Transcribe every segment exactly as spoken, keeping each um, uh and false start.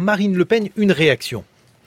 Marine Le Pen, une réaction.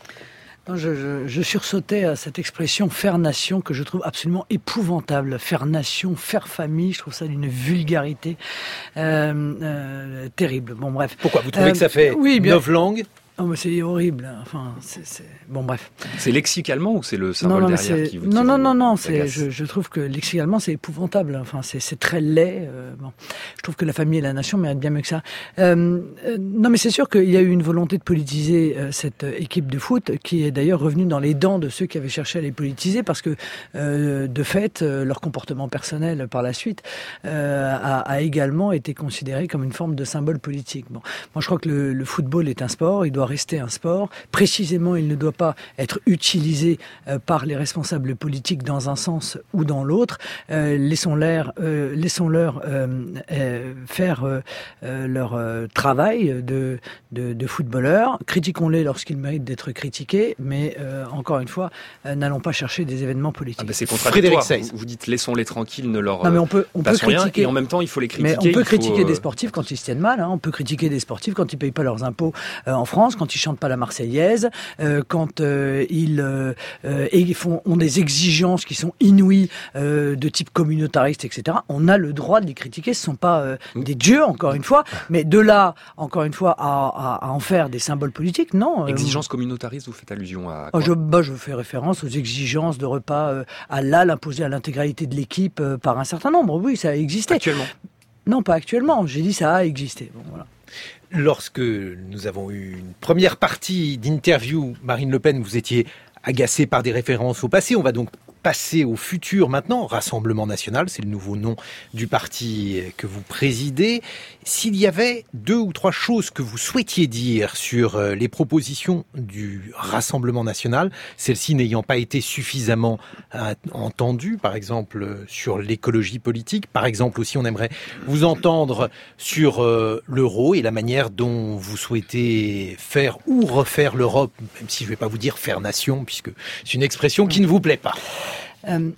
Non, je, je, je sursautais à cette expression « faire nation » que je trouve absolument épouvantable. Faire nation, faire famille, je trouve ça d'une vulgarité euh, euh, terrible. Bon, bref. Pourquoi ? Vous trouvez euh, que ça fait oui, bien... neuf langues ? Oh, mais c'est horrible. Enfin, c'est, c'est... Bon, bref. C'est lexicalement ou c'est le symbole non, non, derrière c'est... qui vous Non, qui non, vous non, non. C'est, agace. je, je trouve que lexicalement, c'est épouvantable. Enfin, c'est, c'est très laid. Euh, bon. Je trouve que la famille et la nation méritent bien mieux que ça. Euh, euh, non, mais c'est sûr qu'il y a eu une volonté de politiser euh, cette équipe de foot, qui est d'ailleurs revenue dans les dents de ceux qui avaient cherché à les politiser, parce que, euh, de fait, euh, leur comportement personnel par la suite euh, a, a également été considéré comme une forme de symbole politique. Bon, moi, je crois que le, le football est un sport. Il doit rester un sport. Précisément, il ne doit pas être utilisé euh, par les responsables politiques dans un sens ou dans l'autre. Euh, laissons-leur, euh, laissons-leur euh, euh, faire euh, euh, leur euh, travail de, de, de footballeurs. Critiquons-les lorsqu'ils méritent d'être critiqués, mais euh, encore une fois, euh, n'allons pas chercher des événements politiques. Ah bah c'est contradictoire. Vous, vous dites laissons-les tranquilles, ne leur non, mais on peut, on peut critiquer, rien, et en même temps il faut les critiquer. Mais on peut critiquer faut, des sportifs quand ils se tiennent mal. Hein. On peut critiquer des sportifs quand ils payent pas leurs impôts euh, en France, quand ils chantent pas la Marseillaise. Euh, quand euh, ils, euh, et ils font, ont des exigences qui sont inouïes euh, de type communautariste, et cetera. On a le droit de les critiquer. Ce ne sont pas euh, des dieux, encore une fois, mais de là, encore une fois, à, à, à en faire des symboles politiques, non. Exigences communautaristes, vous faites allusion à oh, quoi ? je, bah, je fais référence aux exigences de repas euh, halal imposées à l'intégralité de l'équipe euh, par un certain nombre. Oui, ça a existé. Actuellement ? Non, pas actuellement. J'ai dit ça a existé. Bon, voilà. Lorsque nous avons eu une première partie d'interview, Marine Le Pen, vous étiez agacée par des références au passé. On va donc passer au futur maintenant. Rassemblement national, c'est le nouveau nom du parti que vous présidez. S'il y avait deux ou trois choses que vous souhaitiez dire sur les propositions du Rassemblement national, celles-ci n'ayant pas été suffisamment entendues, par exemple sur l'écologie politique, par exemple aussi on aimerait vous entendre sur euh, l'euro et la manière dont vous souhaitez faire ou refaire l'Europe, même si je ne vais pas vous dire faire nation, puisque c'est une expression qui ne vous plaît pas. Euh,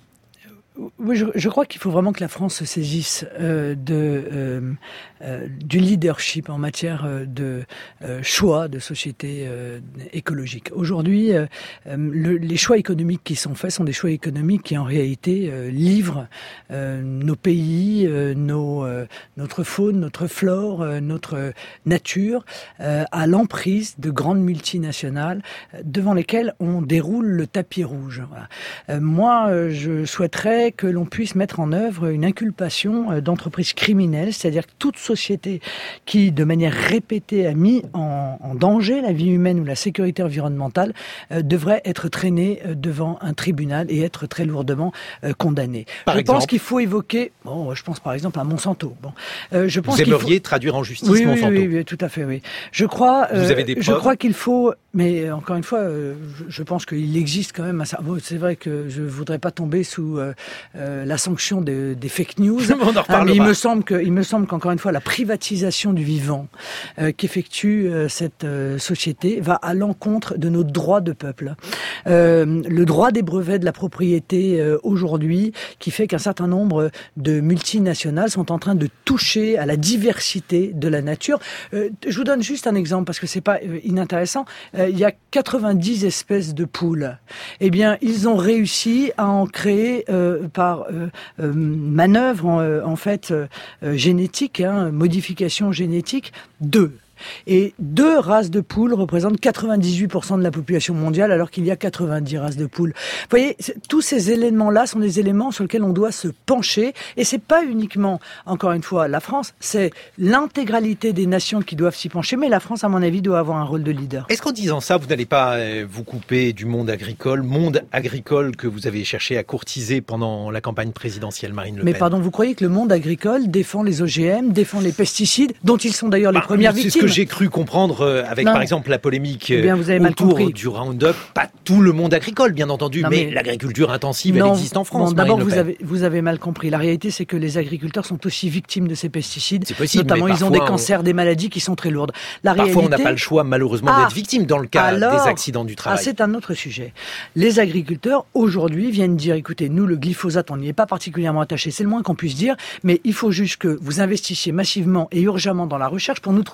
oui, je, je crois qu'il faut vraiment que la France se saisisse euh, de, euh, euh, du leadership en matière de euh, choix de société euh, écologique. Aujourd'hui, euh, le, les choix économiques qui sont faits sont des choix économiques qui en réalité euh, livrent euh, nos pays, euh, nos, euh, notre faune, notre flore, euh, notre nature euh, à l'emprise de grandes multinationales euh, devant lesquelles on déroule le tapis rouge. Voilà. Euh, moi, euh, je souhaiterais que l'on puisse mettre en œuvre une inculpation d'entreprises criminelles, c'est-à-dire que toute société qui, de manière répétée, a mis en, en danger la vie humaine ou la sécurité environnementale euh, devrait être traînée euh, devant un tribunal et être très lourdement euh, condamnée. Par je exemple, pense qu'il faut évoquer, bon, je pense par exemple à Monsanto. Bon, euh, je pense vous qu'il aimeriez faut... traduire en justice oui, Monsanto. Oui, oui, oui, tout à fait, oui. Je crois, euh, vous avez des preuves ? Je crois qu'il faut, mais encore une fois, euh, je, je pense qu'il existe quand même un... Bon, c'est vrai que je voudrais pas tomber sous euh, Euh, la sanction de, des fake news. On en reparlera. Ah, mais il me semble que, il me semble qu'encore une fois, la privatisation du vivant euh, qu'effectue euh, cette euh, société va à l'encontre de nos droits de peuple. Euh, le droit des brevets de la propriété euh, aujourd'hui, qui fait qu'un certain nombre de multinationales sont en train de toucher à la diversité de la nature. Euh, je vous donne juste un exemple parce que c'est pas euh, inintéressant. Euh, il y a quatre-vingt-dix espèces de poules. Eh bien, ils ont réussi à en créer euh, par euh, euh, manœuvre en, euh, en fait euh, euh, génétique, hein, modification génétique, deux. Et deux races de poules représentent quatre-vingt-dix-huit pour cent de la population mondiale, alors qu'il y a quatre-vingt-dix races de poules. Vous voyez, tous ces éléments-là sont des éléments sur lesquels on doit se pencher. Et c'est pas uniquement, encore une fois, la France, c'est l'intégralité des nations qui doivent s'y pencher. Mais la France, à mon avis, doit avoir un rôle de leader. Est-ce qu'en disant ça, vous n'allez pas vous couper du monde agricole, monde agricole que vous avez cherché à courtiser pendant la campagne présidentielle, Marine Le Pen ? Mais pardon, vous croyez que le monde agricole défend les O G M, défend les pesticides, dont ils sont d'ailleurs bah, les premières c'est victimes ? Ce que j'ai cru comprendre avec, non, par exemple, la polémique eh bien, vous avez mal autour compris. du Roundup. Pas tout le monde agricole, bien entendu, non, mais, mais l'agriculture intensive, non, elle existe en France. Bon, d'abord, vous avez, vous avez mal compris. La réalité, c'est que les agriculteurs sont aussi victimes de ces pesticides. C'est possible, notamment, mais ils ont des on... cancers, des maladies qui sont très lourdes. La parfois, réalité... on n'a pas le choix, malheureusement, ah, d'être victime dans le cas alors, des accidents du travail. Ah, c'est un autre sujet. Les agriculteurs, aujourd'hui, viennent dire, écoutez, nous, le glyphosate, on n'y est pas particulièrement attaché. C'est le moins qu'on puisse dire, mais il faut juste que vous investissiez massivement et urgemment dans la recherche pour nous trouver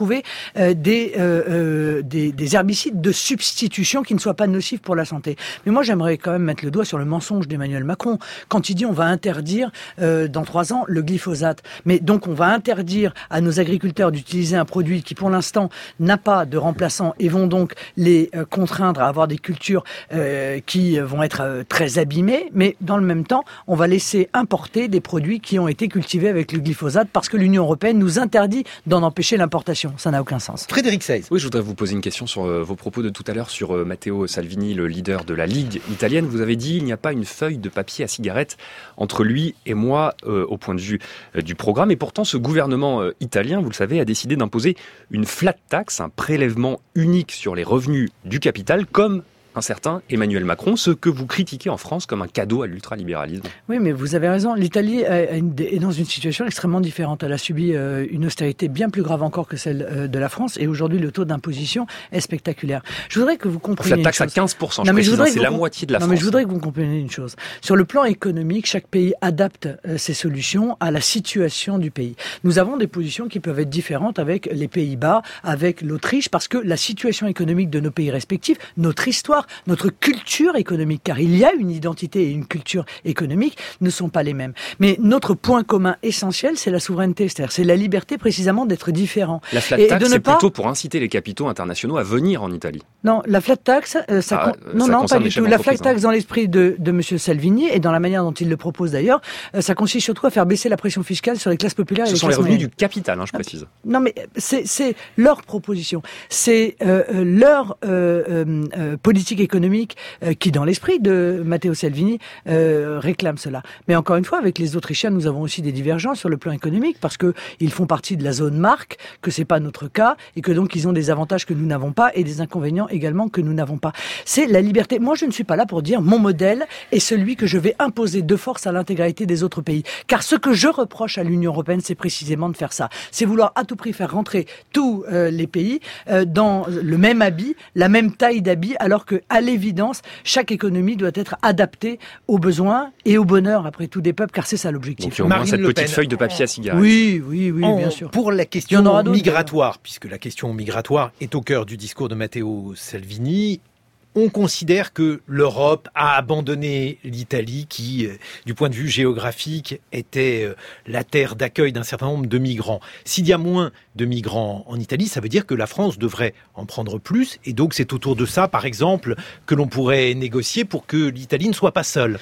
euh, des, euh, euh, des des herbicides de substitution qui ne soient pas nocifs pour la santé. Mais moi, j'aimerais quand même mettre le doigt sur le mensonge d'Emmanuel Macron quand il dit on va interdire euh, dans trois ans le glyphosate. Mais donc on va interdire à nos agriculteurs d'utiliser un produit qui pour l'instant n'a pas de remplaçant et vont donc les euh, contraindre à avoir des cultures euh, qui vont être euh, très abîmées. Mais dans le même temps, on va laisser importer des produits qui ont été cultivés avec le glyphosate parce que l'Union européenne nous interdit d'en empêcher l'importation. Ça n'a aucun sens. Frédéric Seyss. Oui, je voudrais vous poser une question sur euh, vos propos de tout à l'heure sur euh, Matteo Salvini, le leader de la Ligue italienne. Vous avez dit il n'y a pas une feuille de papier à cigarette entre lui et moi euh, au point de vue euh, du programme. Et pourtant, ce gouvernement euh, italien, vous le savez, a décidé d'imposer une flat tax, un prélèvement unique sur les revenus du capital, comme un certain Emmanuel Macron, ce que vous critiquez en France comme un cadeau à l'ultralibéralisme. Oui, mais vous avez raison. L'Italie est dans une situation extrêmement différente. Elle a subi une austérité bien plus grave encore que celle de la France. Et aujourd'hui, le taux d'imposition est spectaculaire. Je voudrais que vous compreniez la taxe une chose. à quinze pour cent, je précise, c'est la moitié de la non, France. Mais je voudrais que vous compreniez une chose. Sur le plan économique, chaque pays adapte ses solutions à la situation du pays. Nous avons des positions qui peuvent être différentes avec les Pays-Bas, avec l'Autriche, parce que la situation économique de nos pays respectifs, notre histoire, notre culture économique, car il y a une identité et une culture économique, ne sont pas les mêmes. Mais notre point commun essentiel, c'est la souveraineté, c'est-à-dire c'est la liberté précisément d'être différent. La flat tax, c'est pas... plutôt pour inciter les capitaux internationaux à venir en Italie. Non, la flat tax, euh, ça, ah, con... non, ça non, pas du tout. La flat tax, dans l'esprit de, de Monsieur Salvini et dans la manière dont il le propose d'ailleurs, euh, ça consiste surtout à faire baisser la pression fiscale sur les classes populaires. Ce et les sont les revenus moyennes. du capital, hein, je précise. Non, mais c'est, c'est leur proposition, c'est euh, leur euh, euh, politique économique euh, qui, dans l'esprit de Matteo Salvini, euh, réclame cela. Mais encore une fois, avec les Autrichiens, nous avons aussi des divergences sur le plan économique parce que ils font partie de la zone marque, que c'est pas notre cas et que donc ils ont des avantages que nous n'avons pas et des inconvénients également que nous n'avons pas. C'est la liberté. Moi, je ne suis pas là pour dire mon modèle est celui que je vais imposer de force à l'intégralité des autres pays. Car ce que je reproche à l'Union européenne, c'est précisément de faire ça. C'est vouloir à tout prix faire rentrer tous euh, les pays euh, dans le même habit, la même taille d'habit, alors que, à l'évidence, chaque économie doit être adaptée aux besoins et au bonheur, après tout, des peuples, car c'est ça l'objectif. Donc il y a au moins cette petite feuille de papier à cigarette. Oui, oui, oui, en, bien sûr. Pour la question migratoire, puisque la question migratoire est au cœur du discours de Matteo Salvini, on considère que l'Europe a abandonné l'Italie qui, du point de vue géographique, était la terre d'accueil d'un certain nombre de migrants. S'il y a moins de migrants en Italie, ça veut dire que la France devrait en prendre plus. Et donc c'est autour de ça, par exemple, que l'on pourrait négocier pour que l'Italie ne soit pas seule.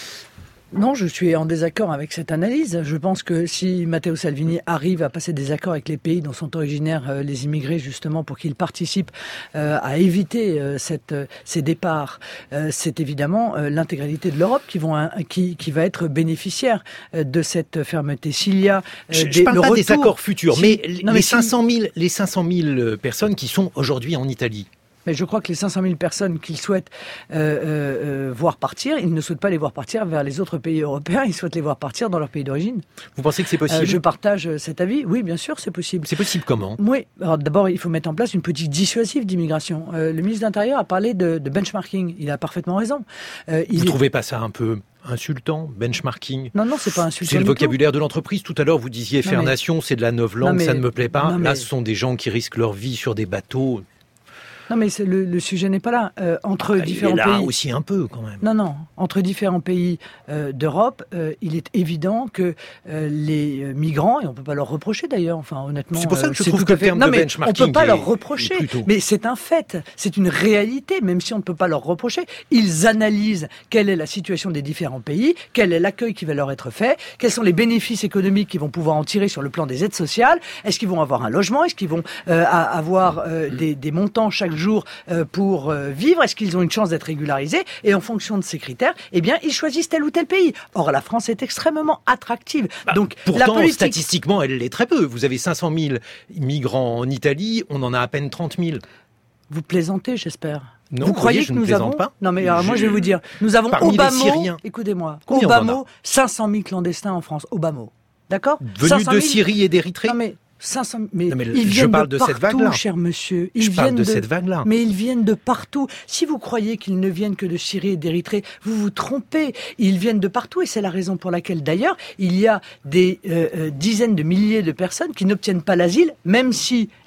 Non, je suis en désaccord avec cette analyse. Je pense que si Matteo Salvini arrive à passer des accords avec les pays dont sont originaires euh, les immigrés, justement pour qu'ils participent euh, à éviter euh, cette, euh, ces départs, euh, c'est évidemment euh, l'intégralité de l'Europe qui, vont, hein, qui, qui va être bénéficiaire euh, de cette fermeté. S'il y a, euh, je des, ne parle pas retour, des accords futurs, si, mais, non, les, mais cinq cent mille, si, les cinq cent mille personnes qui sont aujourd'hui en Italie. Mais je crois que les cinq cent mille personnes qu'ils souhaitent euh, euh, voir partir, ils ne souhaitent pas les voir partir vers les autres pays européens, ils souhaitent les voir partir dans leur pays d'origine. Vous pensez que c'est possible ? euh, Je partage cet avis. Oui, bien sûr, c'est possible. C'est possible comment ? Oui. Alors d'abord, il faut mettre en place une politique dissuasive d'immigration. Euh, le ministre de l'Intérieur a parlé de, de benchmarking. Il a parfaitement raison. Euh, il Vous ne est... trouvez pas ça un peu insultant, benchmarking? Non, non, c'est pas insultant. C'est le vocabulaire de l'entreprise. Tout à l'heure, vous disiez faire mais... nation, c'est de la novlangue, ça ne me plaît pas. Non, Là, mais... ce sont des gens qui risquent leur vie sur des bateaux. Non, mais c'est le, le sujet n'est pas là. Euh, entre ah, différents il est là pays aussi un peu quand même. Non, non. Entre différents pays euh, d'Europe, euh, il est évident que euh, les migrants, et on peut pas leur reprocher d'ailleurs. Enfin, honnêtement, c'est pour ça que je euh, trouve que le terme non, de mais benchmarking on peut pas est, leur reprocher. Mais c'est un fait, c'est une réalité. Même si on ne peut pas leur reprocher, ils analysent quelle est la situation des différents pays, quel est l'accueil qui va leur être fait, quels sont les bénéfices économiques qu'ils vont pouvoir en tirer sur le plan des aides sociales. Est-ce qu'ils vont avoir un logement? Est-ce qu'ils vont euh, avoir euh, des, des montants chaque jour euh, pour vivre? Est-ce qu'ils ont une chance d'être régularisés? Et en fonction de ces critères, eh bien, ils choisissent tel ou tel pays. Or, la France est extrêmement attractive. Bah, Donc, pourtant, la politique... statistiquement, elle l'est très peu. Vous avez cinq cent mille migrants en Italie, on en a à peine trente mille. Vous plaisantez, j'espère. Non, vous croyez voyez, que nous avons pas. Non, mais alors, moi, je vais vous dire, nous avons Parmi au bas les mot, écoutez-moi, Combien au bas mot, cinq cent mille clandestins en France, au bas mot. D'accord? Venus de Syrie et d'Érythrée? Non, mais cinq cents, mais, non, mais ils je viennent parle de, de partout, cette vague-là. cher monsieur. Ils je viennent parle de, de cette vague-là. Mais ils viennent de partout. Si vous croyez qu'ils ne viennent que de Syrie et d'Érythrée, vous vous trompez. Ils viennent de partout et c'est la raison pour laquelle, d'ailleurs, il y a des euh, euh, dizaines de milliers de personnes qui n'obtiennent pas l'asile, même si,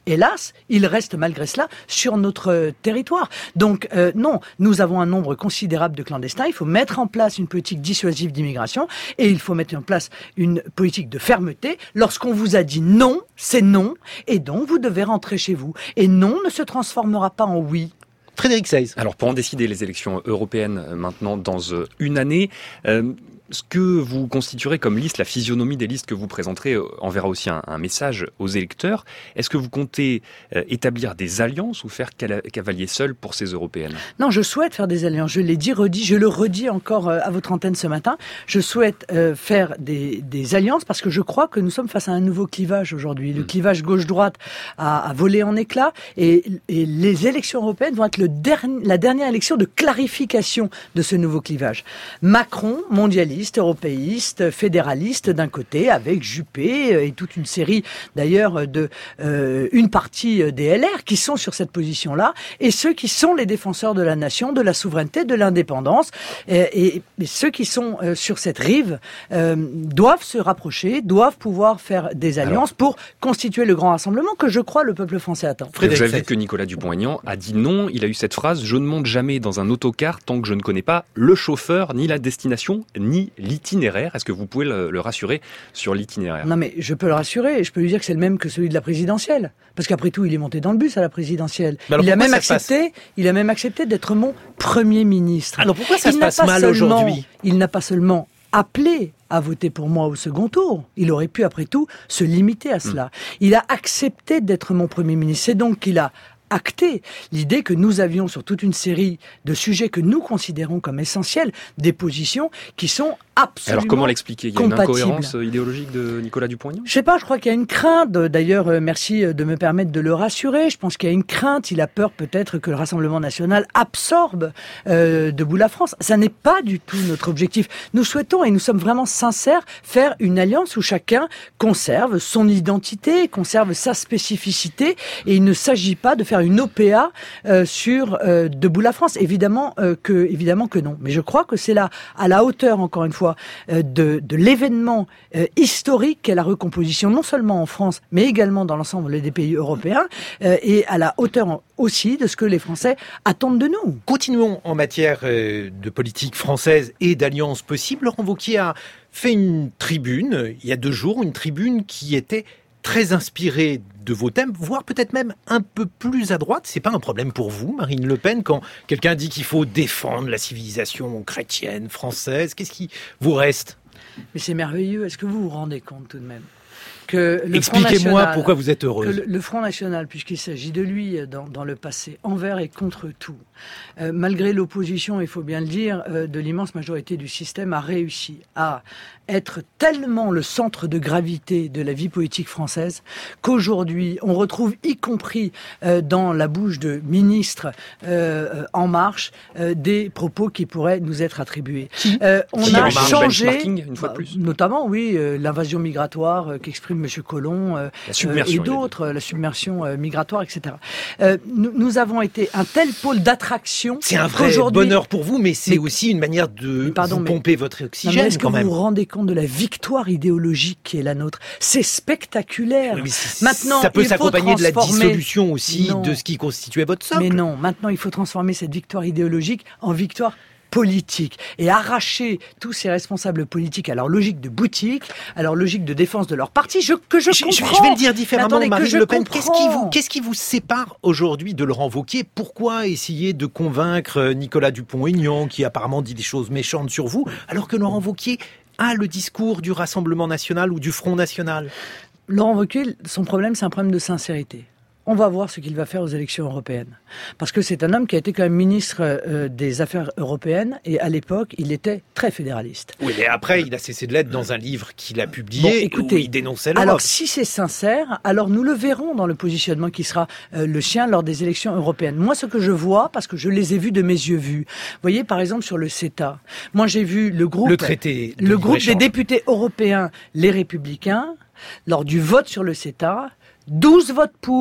hélas, ils restent malgré cela sur notre territoire. Donc euh, non, nous avons un nombre considérable de clandestins. Il faut mettre en place une politique dissuasive d'immigration et il faut mettre en place une politique de fermeté. Lorsqu'on vous a dit non, c'est non, et donc vous devez rentrer chez vous. Et non ne se transformera pas en oui. Frédéric Seyss. Alors pour en décider les élections européennes maintenant dans une année, euh, ce que vous constituerez comme liste, la physionomie des listes que vous présenterez enverra aussi un, un message aux électeurs. Est-ce que vous comptez euh, établir des alliances ou faire cavalier seul pour ces européennes? Non, je souhaite faire des alliances. Je l'ai dit, redit, je le redis encore à votre antenne ce matin. Je souhaite euh, faire des, des alliances parce que je crois que nous sommes face à un nouveau clivage aujourd'hui. Le mmh. clivage gauche-droite a, a volé en éclats et, et les élections européennes vont être le dernier, la dernière élection de clarification de ce nouveau clivage. Macron, mondialiste, européiste, fédéraliste d'un côté, avec Juppé et toute une série d'ailleurs de euh, une partie des L R qui sont sur cette position-là, et ceux qui sont les défenseurs de la nation, de la souveraineté, de l'indépendance, et, et, et ceux qui sont euh, sur cette rive euh, doivent se rapprocher, doivent pouvoir faire des alliances Alors, pour constituer le grand rassemblement que je crois le peuple français attend. Vous avez vu que Nicolas Dupont-Aignan a dit non, il a eu cette phrase: je ne monte jamais dans un autocar tant que je ne connais pas le chauffeur, ni la destination, ni l'itinéraire. Est-ce que vous pouvez le, le rassurer sur l'itinéraire? Non mais je peux le rassurer, je peux lui dire que c'est le même que celui de la présidentielle. Parce qu'après tout, il est monté dans le bus à la présidentielle. Il a, même accepté, il a même accepté d'être mon Premier ministre. Alors pourquoi ça il se passe mal aujourd'hui? Il n'a pas seulement appelé à voter pour moi au second tour. Il aurait pu, après tout, se limiter à cela. Mmh. Il a accepté d'être mon Premier ministre. C'est donc qu'il a acté l'idée que nous avions sur toute une série de sujets que nous considérons comme essentiels, des positions qui sont absolument Alors comment l'expliquer? Il y a une compatibles. incohérence idéologique de Nicolas Dupont-Aignan? Je sais pas, je crois qu'il y a une crainte. D'ailleurs, merci de me permettre de le rassurer. Je pense qu'il y a une crainte. Il a peur peut-être que le Rassemblement national absorbe euh, debout la France. Ça n'est pas du tout notre objectif. Nous souhaitons, et nous sommes vraiment sincères, faire une alliance où chacun conserve son identité, conserve sa spécificité, et il ne s'agit pas de faire une O P A euh, sur euh, debout la France. Évidemment euh, que, évidemment que non. Mais je crois que c'est là, à la hauteur, encore une fois, euh, de, de l'événement euh, historique qu'est la recomposition, non seulement en France, mais également dans l'ensemble des pays européens, euh, et à la hauteur aussi de ce que les Français attendent de nous. Continuons en matière euh, de politique française et d'alliances possibles. Laurent Wauquiez a fait une tribune, il y a deux jours, une tribune qui était très inspiré de vos thèmes, voire peut-être même un peu plus à droite. C'est pas un problème pour vous, Marine Le Pen, quand quelqu'un dit qu'il faut défendre la civilisation chrétienne, française? Qu'est-ce qui vous reste? Mais c'est merveilleux. Est-ce que vous vous rendez compte tout de même que le Expliquez-moi pourquoi vous êtes heureuse. Que le, le Front National, puisqu'il s'agit de lui dans, dans le passé, envers et contre tout, euh, malgré l'opposition, il faut bien le dire, euh, de l'immense majorité du système, a réussi à être tellement le centre de gravité de la vie politique française qu'aujourd'hui, on retrouve, y compris euh, dans la bouche de ministres euh, En Marche, euh, des propos qui pourraient nous être attribués. Euh, on qui a changé, une fois de plus. Bah, notamment, oui, euh, l'invasion migratoire euh, qu'exprime M. Collomb euh, euh, et d'autres, euh, la submersion euh, migratoire, et cetera. Euh, nous, nous avons été un tel pôle d'attraction. C'est un vrai bonheur pour vous, mais c'est mais, aussi une manière de pardon, vous pomper mais, votre oxygène. Non, mais est-ce quand que même. vous vous rendez compte de la victoire idéologique qui est la nôtre? C'est spectaculaire. Oui, maintenant, ça peut s'accompagner de la transformer... dissolution aussi non. de ce qui constituait votre socle. Mais non, maintenant il faut transformer cette victoire idéologique en victoire politique et arracher tous ces responsables politiques à leur logique de boutique, à leur logique de défense de leur parti, je, que je, je comprends. Je vais le dire différemment, attendez, Marine Le Pen. Qu'est-ce qui vous, qu'est-ce qui vous sépare aujourd'hui de Laurent Wauquiez? Pourquoi essayer de convaincre Nicolas Dupont-Aignan, qui apparemment dit des choses méchantes sur vous, alors que Laurent Wauquiez a le discours du Rassemblement national ou du Front national? Laurent Wauquiez, son problème, c'est un problème de sincérité. On va voir ce qu'il va faire aux élections européennes. Parce que c'est un homme qui a été quand même ministre euh, des Affaires européennes, et à l'époque, il était très fédéraliste. Oui, mais après, il a cessé de l'être dans un livre qu'il a publié, bon, écoutez, où il dénonçait l'Europe. Alors, si c'est sincère, alors nous le verrons dans le positionnement qui sera euh, le sien lors des élections européennes. Moi, ce que je vois, parce que je les ai vus de mes yeux vus, vous voyez, par exemple, sur le CETA, moi j'ai vu le groupe, le traité de le groupe des députés européens, les Républicains, lors du vote sur le CETA, douze votes pour,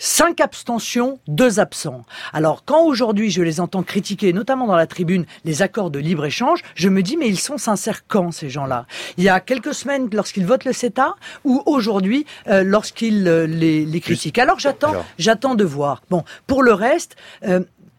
Cinq abstentions, deux absents. Alors, quand aujourd'hui je les entends critiquer, notamment dans la tribune, les accords de libre-échange, je me dis, mais ils sont sincères quand, ces gens-là? Il y a quelques semaines, lorsqu'ils votent le CETA, ou aujourd'hui, euh, lorsqu'ils euh, les, les critiquent. Alors, j'attends, Alors. j'attends de voir. Bon, pour le reste... Euh,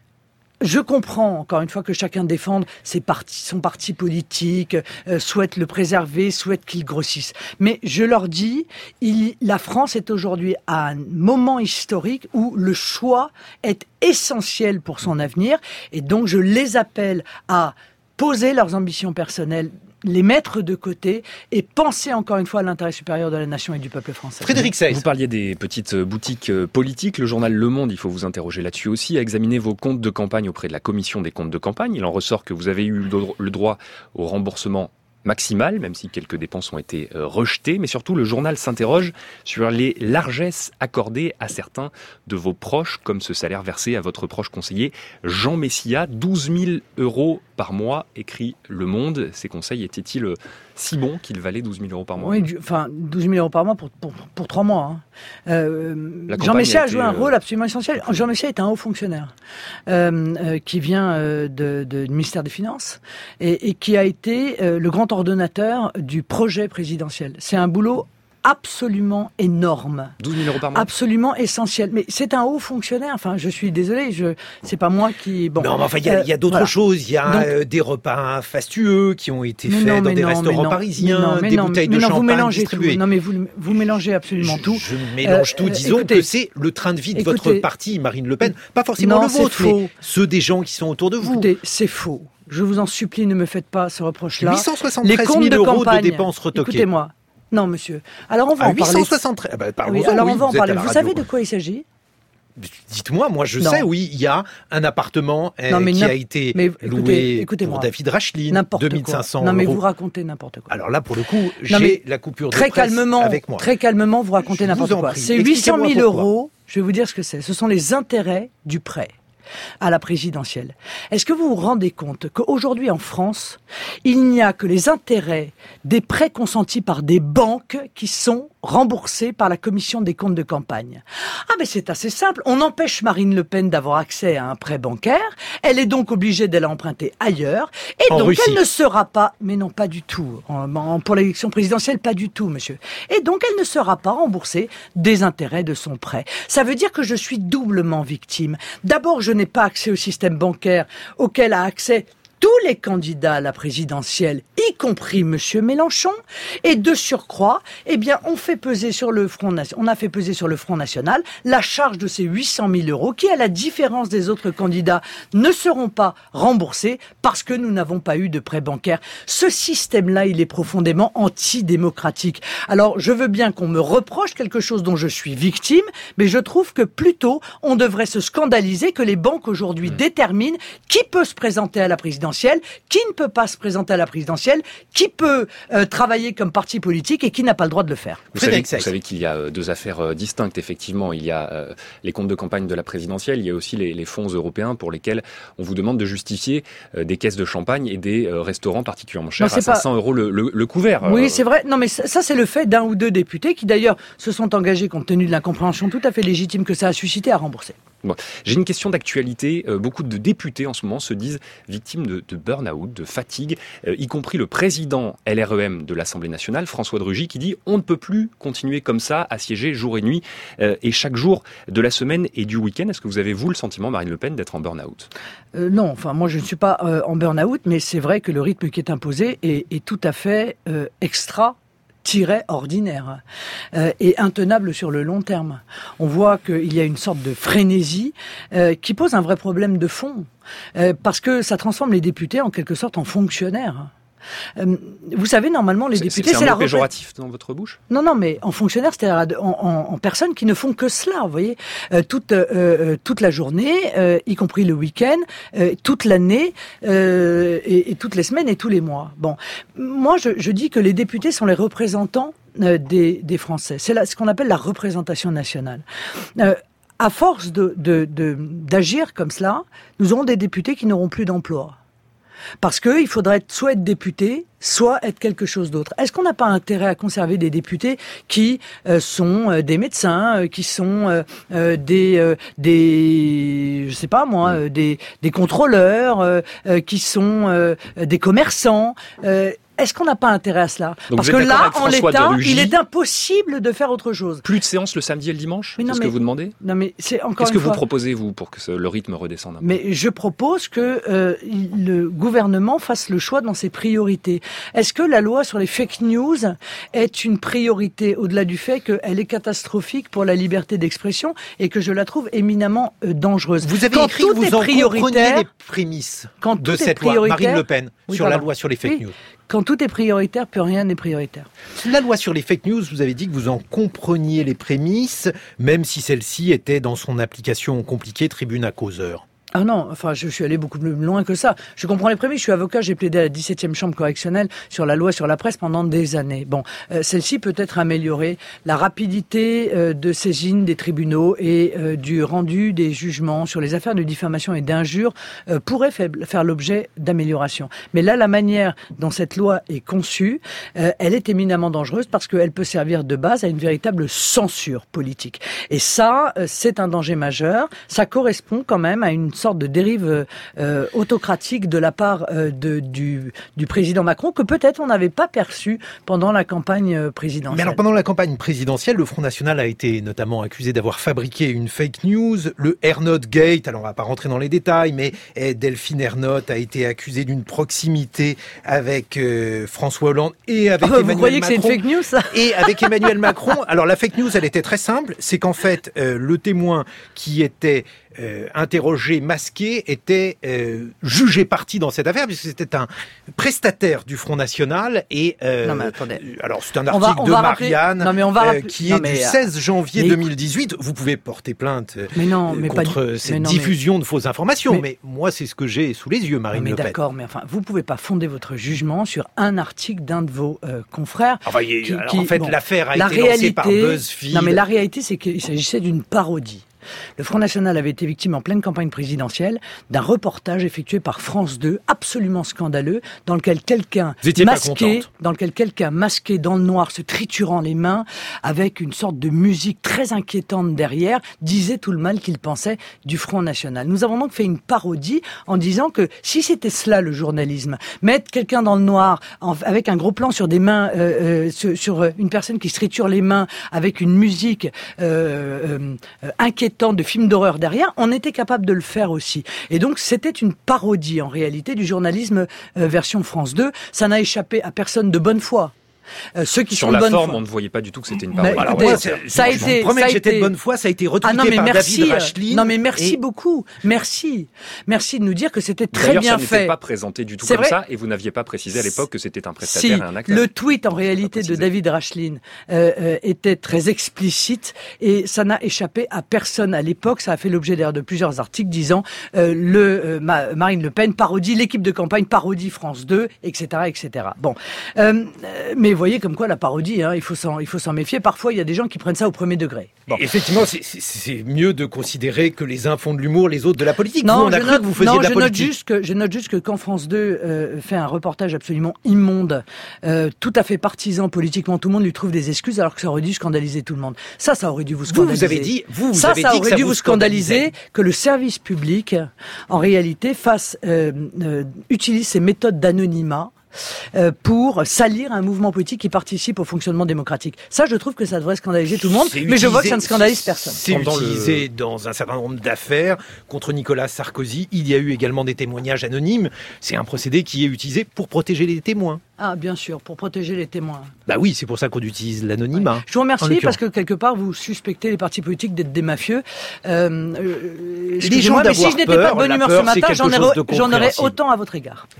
Je comprends, encore une fois, que chacun défende ses partis, son parti politique, euh, souhaite le préserver, souhaite qu'il grossisse. Mais je leur dis, il, la France est aujourd'hui à un moment historique où le choix est essentiel pour son avenir. Et donc, je les appelle à poser leurs ambitions personnelles, les mettre de côté et penser encore une fois à l'intérêt supérieur de la nation et du peuple français. Frédéric Seyss. Vous parliez des petites boutiques politiques. Le journal Le Monde, il faut vous interroger là-dessus aussi, a examiné vos comptes de campagne auprès de la commission des comptes de campagne. Il en ressort que vous avez eu le droit au remboursement maximal, même si quelques dépenses ont été euh, rejetées, mais surtout le journal s'interroge sur les largesses accordées à certains de vos proches, comme ce salaire versé à votre proche conseiller Jean Messia, douze mille euros par mois, écrit Le Monde. Ces conseils étaient-ils si bons qu'ils valaient douze mille euros par mois? Oui, du, enfin douze mille euros par mois pour, pour, pour trois mois. Hein. Euh, Jean Messia a, a joué un rôle absolument essentiel. Jean Messia est un haut fonctionnaire euh, euh, qui vient euh, de, de, du ministère des Finances et, et qui a été euh, le grand ordonnateur du projet présidentiel. C'est un boulot absolument énorme. douze mille euros par mois. Absolument essentiel. Mais c'est un haut fonctionnaire. Enfin, je suis désolé, je, c'est pas moi qui, bon. Non, mais enfin, il y a, euh, y a d'autres voilà. choses. Il y a Donc, euh, des repas fastueux qui ont été faits non, dans des non, restaurants non, parisiens, des non, bouteilles de non, champagne vous mélangez distribuées. Tout. Non, mais vous, vous mélangez absolument je, tout. Je mélange euh, tout. Disons écoutez, que c'est le train de vie de écoutez, votre parti, Marine Le Pen. Pas forcément non, le vôtre, faux. mais ceux des gens qui sont autour de vous. Écoutez, c'est faux. Je vous en supplie, ne me faites pas ce reproche-là. huit cent soixante-treize mille euros de dépenses retoquées. Écoutez-moi. Non, monsieur. Alors on va à en parler. huit cent soixante-treize. Ah bah, oui, alors oui, on va en vous parler. Vous savez de quoi il s'agit? Dites-moi, moi je non. sais, oui, il y a un appartement non, mais qui a été mais, loué écoutez, pour David Racheline, deux mille cinq cents euros. Non mais vous racontez n'importe quoi. Alors là, pour le coup, j'ai la coupure de très presse calmement, avec moi. Très calmement, vous racontez n'importe quoi. C'est huit cent mille euros, je vais vous dire ce que c'est. Ce sont les intérêts du prêt à la présidentielle. Est-ce que vous vous rendez compte qu'aujourd'hui en France, il n'y a que les intérêts des prêts consentis par des banques qui sont remboursés par la commission des comptes de campagne? Ah mais c'est assez simple, on empêche Marine Le Pen d'avoir accès à un prêt bancaire, elle est donc obligée d'aller emprunter ailleurs, et en donc Russie. Elle ne sera pas, mais non pas du tout, en, en, pour l'élection présidentielle pas du tout monsieur, et donc elle ne sera pas remboursée des intérêts de son prêt. Ça veut dire que je suis doublement victime. D'abord je n'ai pas accès au système bancaire auquel a accès tous les candidats à la présidentielle, y compris Monsieur Mélenchon, et de surcroît, eh bien, on fait peser sur le Front on a fait peser sur le Front National la charge de ces huit cent mille euros qui, à la différence des autres candidats, ne seront pas remboursés parce que nous n'avons pas eu de prêt bancaire. Ce système-là, il est profondément antidémocratique. Alors, je veux bien qu'on me reproche quelque chose dont je suis victime, mais je trouve que plutôt, on devrait se scandaliser que les banques aujourd'hui mmh. déterminent qui peut se présenter à la présidentielle, qui ne peut pas se présenter à la présidentielle, qui peut euh, travailler comme parti politique et qui n'a pas le droit de le faire. Vous savez, vous savez qu'il y a deux affaires euh, distinctes, effectivement. Il y a euh, les comptes de campagne de la présidentielle, il y a aussi les, les fonds européens pour lesquels on vous demande de justifier euh, des caisses de champagne et des euh, restaurants particulièrement chers non, à cinq cents pas... euros le, le, le couvert. Oui, euh... c'est vrai. Non, mais ça, ça c'est le fait d'un ou deux députés qui d'ailleurs se sont engagés, compte tenu de l'incompréhension tout à fait légitime que ça a suscité, à rembourser. Bon. J'ai une question d'actualité. Euh, beaucoup de députés en ce moment se disent victimes de, de burn-out, de fatigue, euh, y compris le président L R E M de l'Assemblée nationale, François de Rugy, qui dit on ne peut plus continuer comme ça à siéger jour et nuit euh, et chaque jour de la semaine et du week-end. Est-ce que vous avez, vous, le sentiment, Marine Le Pen, d'être en burn-out? euh, Non, enfin moi je ne suis pas euh, en burn-out, mais c'est vrai que le rythme qui est imposé est, est tout à fait euh, extra tiret ordinaire euh, et intenable sur le long terme. On voit qu'il y a une sorte de frénésie euh, qui pose un vrai problème de fond, euh, parce que ça transforme les députés en quelque sorte en fonctionnaires. Euh, vous savez, normalement, les c'est, députés, c'est, c'est un un mot péjoratif dans votre bouche? Non, non, mais en fonctionnaire, c'est-à-dire en, en, en personnes qui ne font que cela, vous voyez, euh, toute euh, toute la journée, euh, y compris le week-end, euh, toute l'année, euh, et, et toutes les semaines et tous les mois. Bon, moi, je, je dis que les députés sont les représentants euh, des, des Français. C'est là, ce qu'on appelle la représentation nationale. Euh, à force de, de, de, d'agir comme cela, nous aurons des députés qui n'auront plus d'emploi. Parce que il faudrait être, soit être député, soit être quelque chose d'autre. Est-ce qu'on n'a pas intérêt à conserver des députés qui euh, sont euh, des médecins, euh, qui sont euh, euh, des euh, des je sais pas moi, euh, des des contrôleurs, euh, euh, qui sont euh, des commerçants. euh, Est-ce qu'on n'a pas intérêt à cela? Donc Parce vous que êtes d'accord là, avec en François l'état, de Rugy? il est impossible de faire autre chose. Plus de séances le samedi et le dimanche? Mais non, C'est ce que mais- vous demandez? Non, mais c'est encore Qu'est-ce une que vous fois. proposez, vous, pour que ce- le rythme redescende un peu? Mais je propose que euh, il- le gouvernement fasse le choix dans ses priorités. Est-ce que la loi sur les fake news est une priorité au-delà du fait qu'elle est catastrophique pour la liberté d'expression et que je la trouve éminemment euh, dangereuse? Vous avez Quand écrit tout que vous est en compreniez prioritaire, les prémices quand de tout est cette loi, prioritaire- Marine Le Pen, Oui, sur la pardon. loi sur les fake Oui. news. Quand tout est prioritaire, plus rien n'est prioritaire. La loi sur les fake news, vous avez dit que vous en compreniez les prémices, même si celle-ci était dans son application compliquée tribune à causeur. Ah non, enfin, je suis allé beaucoup plus loin que ça. Je comprends les prémices, je suis avocat, j'ai plaidé à la dix-septième chambre correctionnelle sur la loi sur la presse pendant des années. Bon, euh, celle-ci peut être améliorée. La rapidité euh, de saisine des tribunaux et euh, du rendu des jugements sur les affaires de diffamation et d'injure euh, pourrait fa- faire l'objet d'amélioration. Mais là, la manière dont cette loi est conçue, euh, elle est éminemment dangereuse parce qu'elle peut servir de base à une véritable censure politique. Et ça, euh, c'est un danger majeur. Ça correspond quand même à une sorte de dérive euh, autocratique de la part euh, de, du, du président Macron que peut-être on n'avait pas perçu pendant la campagne euh, présidentielle. Mais alors, pendant la campagne présidentielle, le Front National a été notamment accusé d'avoir fabriqué une fake news, le Ernotte Gate. Alors, on va pas rentrer dans les détails, mais eh, Delphine Ernotte a été accusée d'une proximité avec euh, François Hollande et avec Ah bah, Emmanuel vous croyez Macron. que c'est une fake news, ça? Et avec Emmanuel Macron. Alors, la fake news, elle était très simple. C'est qu'en fait, euh, le témoin qui était Euh, interrogé, masqué, était euh, jugé parti dans cette affaire, puisque c'était un prestataire du Front National. Et euh, Non, mais attendez. alors c'est un On va- article on de va rappeler- Marianne Non, mais on va euh, rappeler- qui non, est mais, du euh, seize janvier mais- deux mille dix-huit. Vous pouvez porter plainte euh, Mais non, mais pas contre du- cette mais non, mais- diffusion de fausses informations. Mais, Mais- moi, c'est ce que j'ai sous les yeux, Non, Marine mais Le Pen. d'accord, mais enfin, vous pouvez pas fonder votre jugement sur un article d'un de vos euh, confrères. Enfin, il y a- qui- alors, qui- en fait, bon, l'affaire a la été lancée par réalité- BuzzFeed. Non, mais la réalité, c'est qu'il s'agissait d'une parodie. Le Front National avait été victime en pleine campagne présidentielle d'un reportage effectué par France deux, absolument scandaleux, dans lequel quelqu'un Vous étiez pas masqué, contente. dans lequel quelqu'un masqué dans le noir, se triturant les mains, avec une sorte de musique très inquiétante derrière, disait tout le mal qu'il pensait du Front National. Nous avons donc fait une parodie en disant que si c'était cela le journalisme, mettre quelqu'un dans le noir en- avec un gros plan sur des mains, euh, euh, sur, sur une personne qui se triture les mains, avec une musique euh, euh, euh, inquiétante de film d'horreur derrière, on était capable de le faire aussi. Et donc c'était une parodie en réalité du journalisme euh, version France deux. Ça n'a échappé à personne de bonne foi. Euh, ceux qui Sur sont de la bonne forme, foi. on ne voyait pas du tout que c'était une Mais parole. Alors, écoutez, moi, ça c'est- a je vous été- promets ça a que j'étais de été- bonne foi, ça a été Ah retweeté non mais par merci, David euh, Racheline. non mais merci Et- beaucoup, merci, merci de nous dire que c'était très D'ailleurs, bien ça n'était fait. pas présenté du tout C'est comme vrai. ça, et vous n'aviez pas précisé à l'époque que c'était un Si, prestataire et un acteur. le tweet en réalité de précisé. David Racheline euh, euh, était très explicite et ça n'a échappé à personne à l'époque. Ça a fait l'objet d'ailleurs de plusieurs articles disant euh, le euh, Ma- Marine Le Pen parodie l'équipe de campagne, parodie France deux, et cetera, et cetera. Bon, euh, euh, mais vous voyez comme quoi la parodie, hein, il faut s'en, il faut s'en méfier. Parfois, il y a des gens qui prennent ça au premier degré. Bon. Effectivement, c'est- c'est c'est mieux de considérer que les uns font de l'humour, les autres de la politique. vous, on je a cru note, que vous faisiez non, de la je note politique. juste que je note juste que quand France deux euh, fait un reportage absolument immonde, euh, tout à fait partisan politiquement, tout le monde lui trouve des excuses alors que ça aurait dû scandaliser tout le monde. Ça, ça aurait dû vous Vous, scandaliser. vous avez dit, vous, vous ça, avez ça dit aurait que ça dû vous vous scandaliser scandalisait. que le service public, en réalité, fasse euh, euh, utilise ces méthodes d'anonymat. Euh, pour salir un mouvement politique qui participe au fonctionnement démocratique. Ça, je trouve que ça devrait scandaliser tout le monde, C'est mais je vois que ça ne utilisé- scandalise personne. C'est Pendant le- utilisé dans un certain nombre d'affaires contre Nicolas Sarkozy. Il y a eu également des témoignages anonymes. C'est un procédé qui est utilisé pour protéger les témoins. Ah, bien sûr, pour protéger les témoins. Bah oui, c'est pour ça qu'on utilise l'anonymat. Je vous En remercie l'occurrence. parce que quelque part vous suspectez les partis politiques d'être des mafieux. Euh, euh, Les gens excusez-moi, mais si d'avoir je n'étais pas de peur, bonne la humeur peur, ce c'est matin, quelque j'en chose aurais, de j'en aurais compréhensible. autant à votre égard.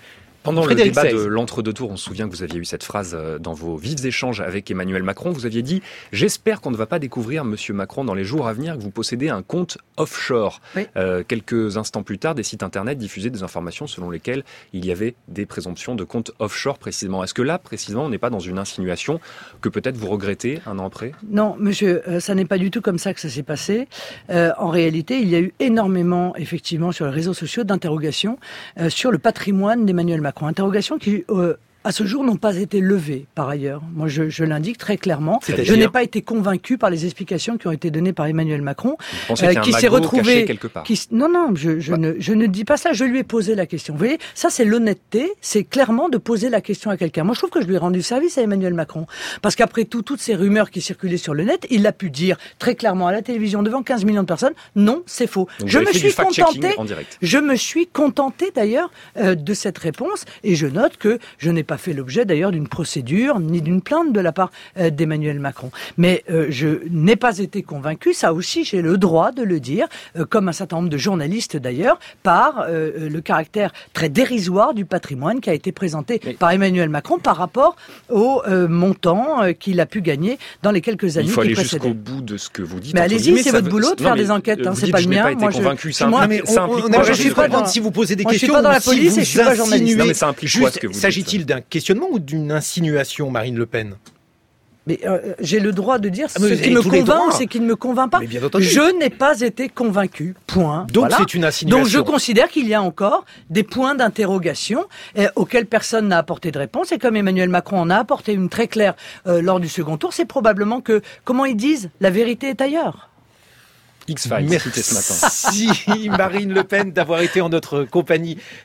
Pendant Frédéric le débat Seize. de l'entre-deux tours, on se souvient que vous aviez eu cette phrase dans vos vifs échanges avec Emmanuel Macron. Vous aviez dit « J'espère qu'on ne va pas découvrir, Monsieur Macron, dans les jours à venir, que vous possédez un compte offshore. Oui. » euh, Quelques instants plus tard, des sites internet diffusaient des informations selon lesquelles il y avait des présomptions de comptes offshore précisément. Est-ce que là, précisément, on n'est pas dans une insinuation que peut-être vous regrettez un an après ? Non, monsieur, euh, ça n'est pas du tout comme ça que ça s'est passé. Euh, en réalité, il y a eu énormément, effectivement, sur les réseaux sociaux, d'interrogations euh, sur le patrimoine d'Emmanuel Macron. Interrogations qui, euh, à ce jour, n'ont pas été levées, par ailleurs. Moi, je, je l'indique très clairement. C'est-à-dire ? Je n'ai pas été convaincu par les explications qui ont été données par Emmanuel Macron, Vous pensez qu'il y a un qui s'est magot retrouvé caché quelque part ? qui, non, non, je, je, Bah. ne, je ne dis pas ça. Je lui ai posé la question. Vous voyez, ça, c'est l'honnêteté. C'est clairement de poser la question à quelqu'un. Moi, je trouve que je lui ai rendu service à Emmanuel Macron. Parce qu'après tout, toutes ces rumeurs qui circulaient sur le net, il a pu dire très clairement à la télévision devant quinze millions de personnes, non, c'est faux. Donc, je vous me avez fait suis du fact-checking contenté. en direct. Je me suis contenté d'ailleurs euh, de cette réponse et je note que je n'ai pas fait l'objet d'ailleurs d'une procédure ni d'une plainte de la part euh, d'Emmanuel Macron. Mais euh, je n'ai pas été convaincu, ça aussi j'ai le droit de le dire, euh, comme un certain nombre de journalistes d'ailleurs, par euh, le caractère très dérisoire du patrimoine qui a été présenté Mais... par Emmanuel Macron par rapport au euh, montant euh, qu'il a pu gagner dans les quelques années Il faut qui aller précédaient. jusqu'au bout de ce que vous dites. Mais entre allez-y, guillemets, c'est ça votre veut- boulot de Non, faire mais, des enquêtes, euh, hein, vous c'est dites, pas je le n'ai mien. pas été Moi, je- convaincu. Ça moi, implique, mais ça on- implique on quoi, a- je je suis suis que- pas pas dans- si vous posez des moi, je suis questions. pas dans ou la si police vous et je suis pas journaliste. insinuez- Non, mais ça implique Juste, quoi, ce que vous dites ? S'agit-il d'un questionnement ou d'une insinuation, Marine Le Pen ? Mais euh, j'ai le droit de dire Ah, mais ce vous qui avez me tous les convainc droits. ou ce qui ne me convainc pas. Mais bien entendu. Je n'ai pas été convaincu. Point. Donc Voilà. c'est une insinuation. Donc je considère qu'il y a encore des points d'interrogation euh, auxquels personne n'a apporté de réponse. Et comme Emmanuel Macron en a apporté une très claire euh, lors du second tour, c'est probablement que, comment ils disent, la vérité est ailleurs. X-Files, cité ce matin. Merci Marine Le Pen d'avoir été en notre compagnie